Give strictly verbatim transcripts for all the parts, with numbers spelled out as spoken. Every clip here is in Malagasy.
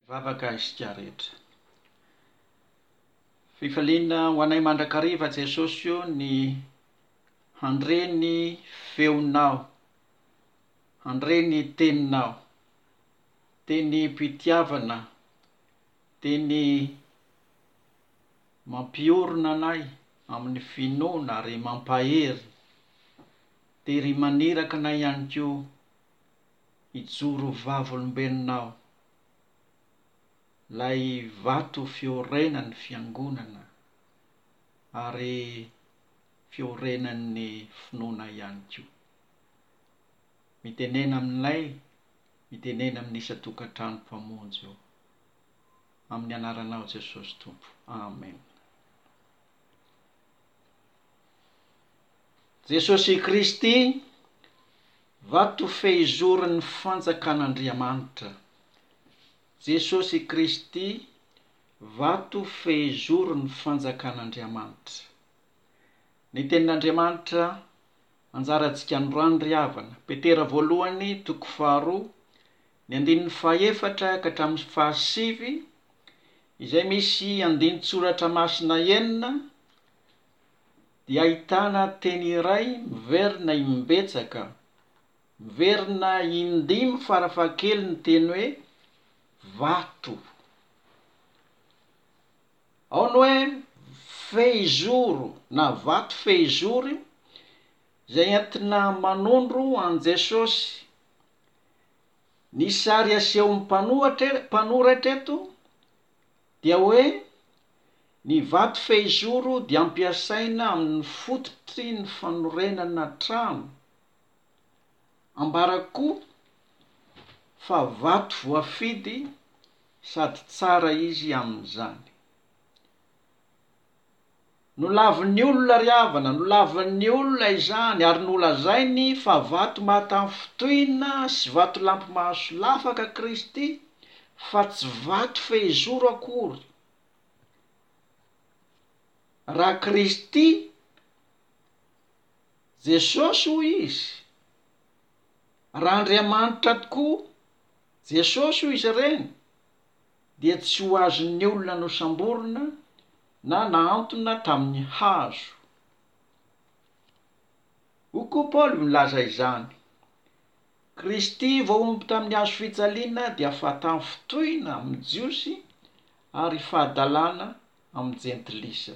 Vavaka isika rehetra. Fifaliana ho anay mandrakariva Jesosy io ny handre ny feonao, handre ny teninao, teny mpitiavana, teny mampiorona anay amin'ny finoana ary mampahery, tery maniraka anay ihany koa hijoro vavolombelonao, lay vato fiorenan'ny fiangonana ary fiorenan'ny finoana ihany koa. Mitenena aminay, mitenena amin'ny isa-tokantrano mpamonjy io. Amin'ny anaranao Jesosy Tompo. Amen. Jesosy Kristy, vato fehizorin'ny fanjakan'Andriamanitra. Jesosy Kristy, vato fehizorin'ny fanjakan'Andriamanitra. Ny tenin'Andriamanitra anjarantsika androany ry havana. Petera voalohany toko faharoa, ny andininy fahaefatra ka hatramin'ny fahasivy, izay misy andiny tsoratra masina enina, dia ahitana teny iray miverina imbetsaka, miverina indimy farafakely ny teny hoe vato. Ao ny hoe fehizoro na vato fehizoro, izay entina manondro an Jesosy. Ny sary asehon'ny mpanoratra eto dia hoe ny vato fehizoro dia ampiasaina amin'ny fototry ny fanorenana trano, ambarakoa fa vato voafidy sady tsara izy amin'izany. Nolavin'ny olona ry havana, nolavin'ny olona izany ary nolazainy fa vato mahatafitohina sy vato lampy mahasolafaka Kristy, fa tsy vato fehizoro akory. Raha Kristy, Jesosy hoy izy. Raha Andriamanitra tokoa, Jesosy hoy izy ireny, dia tsy ho azon'ny olona nosamborina na nahantona tamin'ny hazo. Ho koa Paoly milaza izany. Kristy voaomby tamin'ny hazo fijaliana dia fahatamin'ny fitohina amin'ny jiosy ary fahadalana amin'ny jentilisa.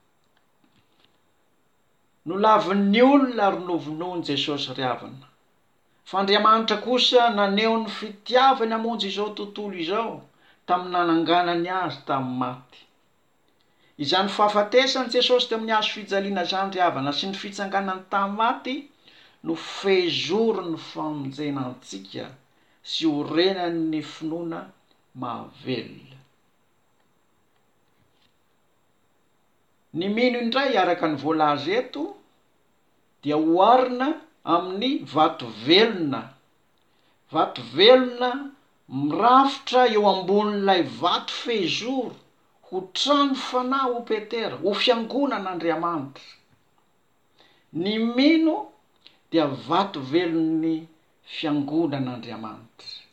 Nolavin'ny olona ary novonoiny Jesosy ry havana. Fa Andriamanitra kosa naneho ny fitiavany hamonjy izao tontolo izao tamin'ny nananganany azy tamin'ny maty. Izany fahafatesany Jesosy tamin'ny hazo fijaliana izany ry havana sy ny fitsanganany tamin'ny maty no fehizoriny famonjenantsika sy orenan'ny finoana mahavelona. Ny mino indray araka ny voalaza eto dia oharina amin'ny vato velona. Vato velona mirafitra eo ambonin'ilay vato fehizoro ho trano fanahy ho Petera, ho fiangonan'Andriamanitra. Ny mino dia vato velon'ny fiangonan'Andriamanitra.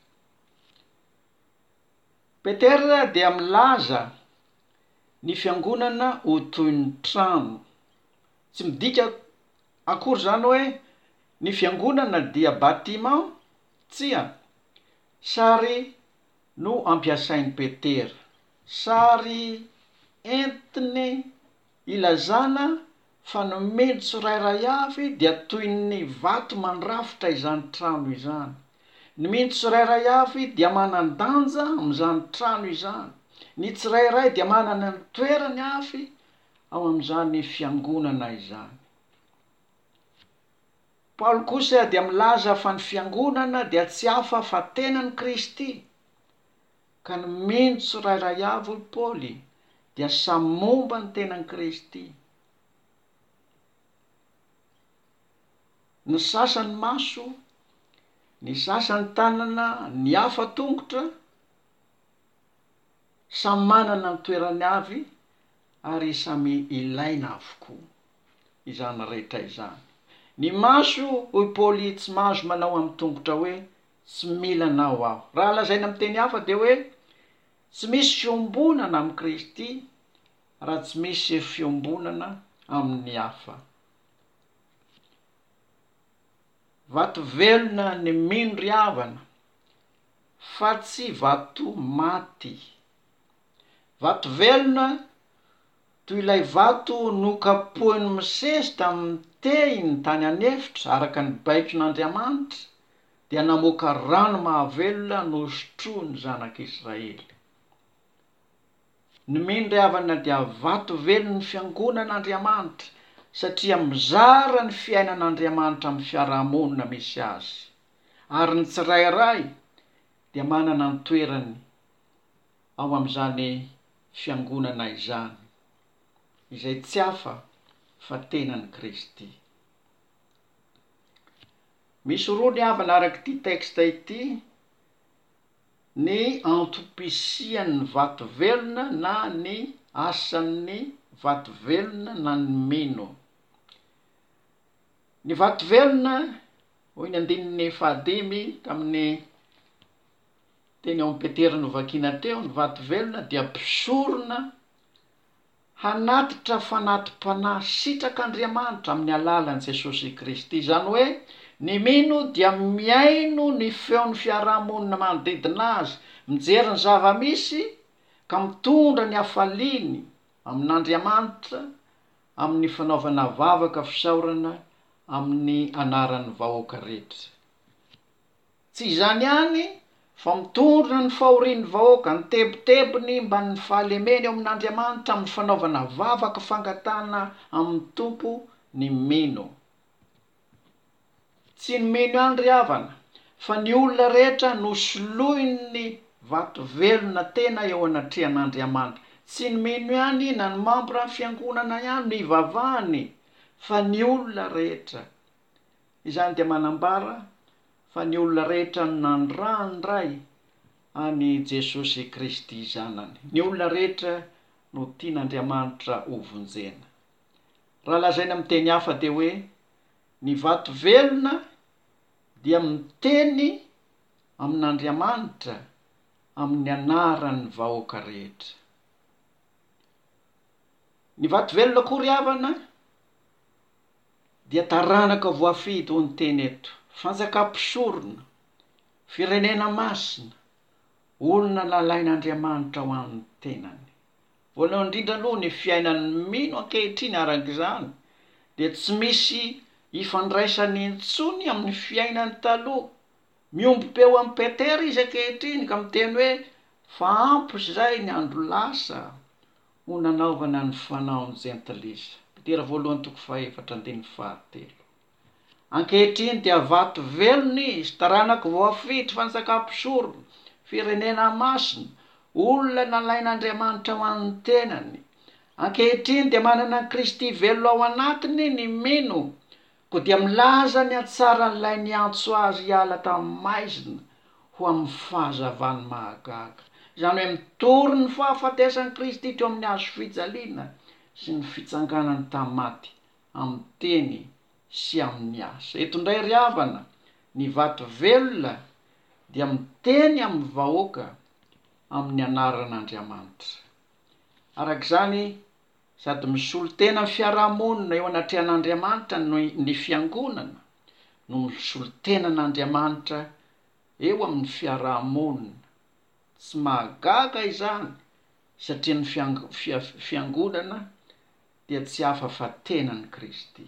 Petera dia milaza ny fiangonana ho toy ny trano. Tsy midika akory zany hoe ny fiangonana dia bâtiment, tsia. Sary no ampiasain'ny Petera. Sary entiny ilazana fa ny mino tsirairay avy dia toy ny vato mandrafitra izany trano izany. Ny mino tsirairay avy dia manan-danja amin'izany trano izany. Ny tsirairay dia manana ny toerany avy ao amin'izany fiangonana izany. Paoly kosa dia milaza fa ny fiangonana dia tsy hafa fa tenan'i Kristy. Ka ny mino tsirairay avy hoy Paoly dia samy momba ny tenan'i Kristy. Ny sasany maso, ny sasany tanana, ny hafa tongotra, samy manana ny toerany avy ary samy ilaina avokoa izany rehetra izany. Ny maso, hoy Paoly, tsy mahazo manao amin'ny tongotra hoe tsy mila anao aho. Raha lazaina amin'ny teny hafa dia hoe tsy misy fiombonana amin'ny Kristy raha tsy misy fiombonana amin'ny hafa. Vato velona ny mindry havana fa tsy vato maty. Vato velona toy ilay vato nokapohiny Mosesy tamin'ny tehiny tany anefitra araka ny baikon'Andriamanitra dia namoaka rano mahavelona nosotroiny zanak'Israely. Ny mindry havana dia vato velon'ny fiangonan'Andriamanitra satria mizara ny fiainan'Andriamanitra amin'ny fiarahamonina misy azy, ary ny tsirairay dia manana ny toerany ao amin'izany fiangonana izany, izay tsy hafa fa tenan'i Kristy. Misy roa ny havana araka ity teksta ity: ny antopisian'ny vato velona na ny asan'ny vato velona na ny mino. Ny vato velona, hoy ny andininy fahadimy tamin'ny teny ao Petera novakiana teo, ny vato velona dia mpisorona hanatitra fanatim-panahy sitrak'Andriamanitra amin'ny alalan'i Jesosy Kristy. Izany hoe ny mino dia miaino ny feon'ny fiarahamonina manodidina azy, mijery ny zava-misy ka mitondra ny hafaliany amin'Andriamanitra amin'ny fanaovana vavaka fisaorana amin'ny anaran'ny vahoaka rehetra. Tsy izany ihany fa mitondra ny fahorian'ny vahoaka ny tebotebony mba ny fahalemeny ao amin'Andriamanitra amin'ny fanaovana vavaka fangatana amin'ny tompo ny mino. Tsy ny mino ihany ry havana, fa ny olona rehetra no soloin'ny vato velona tena eo anatrehan'Andriamanitra. Tsy ny mino ihany na ny mambra ny fiangonana ihany no ivavahany, fa ny olona rehetra. Izany dia manambara fa ny olona rehetra nandràndray any Jesosy Kristy zanany. Ny olona rehetra no tian'Andriamanitra ho vonjena. Raha lazaina amin'ny teny hafa dia hoe ny vato velona dia miteny amin'Andriamanitra amin'ny anaran'ny vahoaka rehetra. Ny vato velona koa ry havana dia taranaka voafidy ho ny teny eto: fanjakam-pisorona, firenena masina, olona nalain'Andriamanitra ho an'ny tenany. Voalohany indrindra aloha ny fiainan'ny mino ankehitriny araka izany dia tsy misy ifandraisany intsony amin'ny fiainany taloha. Miomby-peo amin'ny Petera izy ankehitriny ka miteny hoe fa ampy izay ny andro lasa ho nanaovana ny fanaony jentilisa. Petera voalohany toko fahaefatra andininy fahatelo. Ankehitriny dia vato velona izy, taranaka voafidy, fanjakam-pisorona, firenena masina, olona nalain'Andriamanitra ho an'ny tenany. Ankehitriny dia manana ny Kristy velona ao anatiny ny mino, koa dia milaza ny hatsaran'ilay niantso azy hiala tamin'ny maizina ho amin'ny fahazavany mahagaga. Izany hoe mitory ny fahafatesan'i Kristy teo amin'ny hazo fijaliana sy ny fitsanganany tamin'ny maty amin'ny teny sy amin'ny asa. Eto indray ry havana, ny vato velona dia miteny amin'ny vahoaka amin'ny anaran'Andriamanitra. Araka izany, sady misolo tena ny fiarahamonina eo anatrehan'Andriamanitra ny fiangonana, no misolo tenan'Andriamanitra eo amin'ny fiarahamonina. Tsy mahagaga izany satria ny fiang- fia- fiangonana dia tsy hafa fa tenan'i Kristy.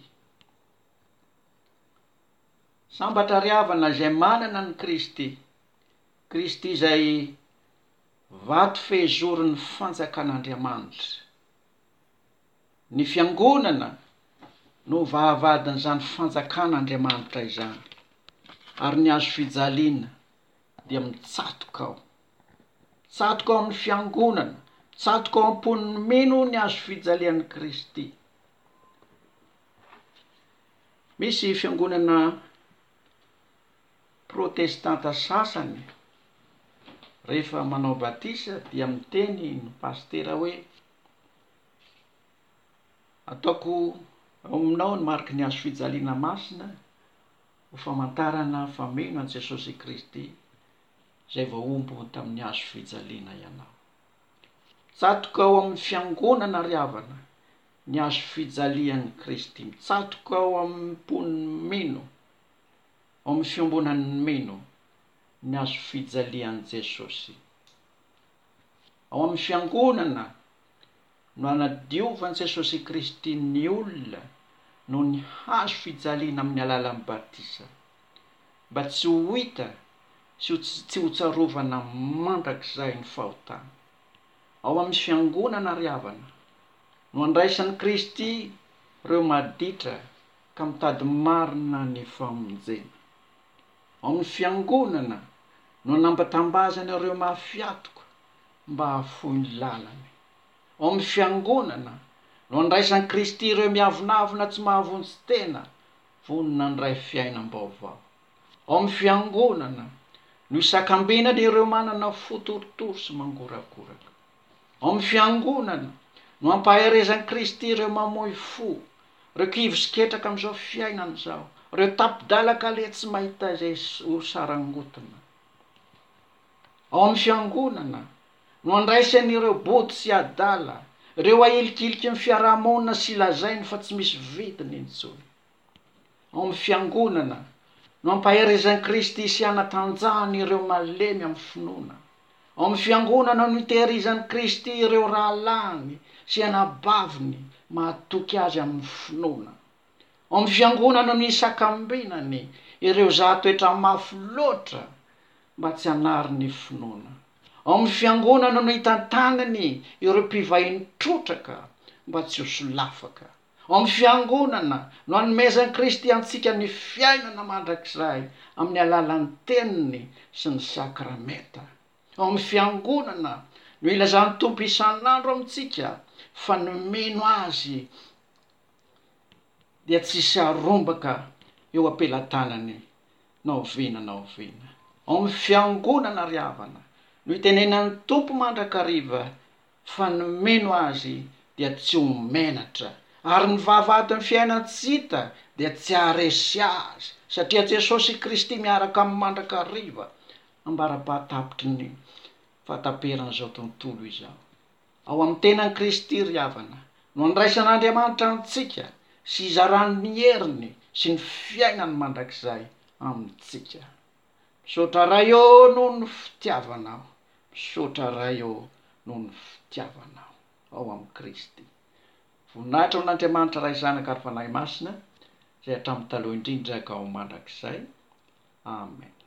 Sambatra ry havana izay manana ny Kristy, Kristy izay vato fehezorin'ny fanjakan'Andriamanitra. Ny fiangonana no vahavadin'izany fanjakan'Andriamanitra izany, ary ny hazo fijaliana dia mitsatoka ao. Tsatoka ao amin'ny fiangonana, tsatoka ao amponin'ny mino ny hazo fijalian'i Kristy. Misy fiangonana protestanta sasany rehefa manao batisa dia miteny ny pastera hoe ataoko ao aminao ny mariky ny hazo fijaliana masina ho famantarana fa mino an' Jesosy Kristy izay voaomby tamin'ny hazo fijaliana ianao. mitsatoka ao amin'ny fiangonana ry havana ny azo fijalian'i Kristy, mitsatoka ao amin'ny mponiny mino, ao amin'ny fiombonany mino ny azo fijalian'i Jesosy. Ao amin'ny fiangonana no anadiovan'i Jesosy Kristy ny olona no ny hazo fijaliana amin'ny alalan'ny batisa, mba tsy ho hita sy tsy ho tsarovana mandrakizay ny fahotana. Ao amin'ny fiangonana ry havana no andraisan'i Kristy ireo maditra ka mitady marina ny famonjena. Ao amin'ny fiangonana no nambatambazana ireo mafiatoka mba hahafohy ny lalany. Ao amin'ny fiangonana no andraisan'i Kristy ireo miavonavona tsy mahavonjy tena vonona andray fiainam-baovao. Ao amin'ny fiangonana no isakambinany ireo manana fotorotoro sy mangorakoraka. Ao amin'ny fiangonana no ampaherezan'i Kristy ireo mamoy fo, ireo kivy sy ketraka amin'izao fiainana izao, ireo tapidalaka le tsy mahita izay ho sarangotana. Ao amin'ny fiangonana no andraisany ireo body sy adala, ireo ahilikiliky ny fiarahamonina sy lazainy fa tsy misy vidiny intsony. Ao amin'ny fiangonana no ampaherezan'i Kristy sy anatanjahany ireo malemy amin'ny finoana. Ao amin'ny fiangonana no itehirizan'i Kristy ireo rahalany sy anabaviny mahatoky azy amin'ny finoana. Ao amin'ny fiangonana no isakambinany ireo zahatoetra mafy loatra mba tsy hanary ny finoana. Ao amin'ny fiangonana no hitantanany ireo mpivahiny trotraka mba tsy ho solafaka. Ao amin'ny fiangonana no hanomezan'i Kristy antsika ny fiainana mandrakizay amin'ny alalan'ny teniny sy ny sakramenta. Ao amin'ny fiangonana no ilazan'ny Tompo isan'andro amintsika fa ny mino azy dia tsisy arombaka eo ampelantanany na oviana na oviana. Ao amin'ny fiangonana ry havana no itenenan'ny Tompo mandrakariva fa ny mino azy dia tsy ho menatra, ary ny vavahady ny fiainana tsy hita dia tsy haharesy azy, satria Jesosy Kristy miaraka amin'ny mandrakariva ambara-pahatapitry ny fahataperan'izao tontolo izao. Ao amin'ny tenan'i Kristy ry havana no andraisan'Andriamanitra antsika sy izarany ny heriny sy ny fiainany mandrakizay amintsika. Misaotra ray eo noho ny fitiavanao, misaotra ray eo noho ny fitiavanao ao amin'ny Kristy. Voninahitra n'Andriamanitra ray zanaka ary fanahy masina, izay hatramin'ny taloha indrindra ka ao mandrakizay. Amen.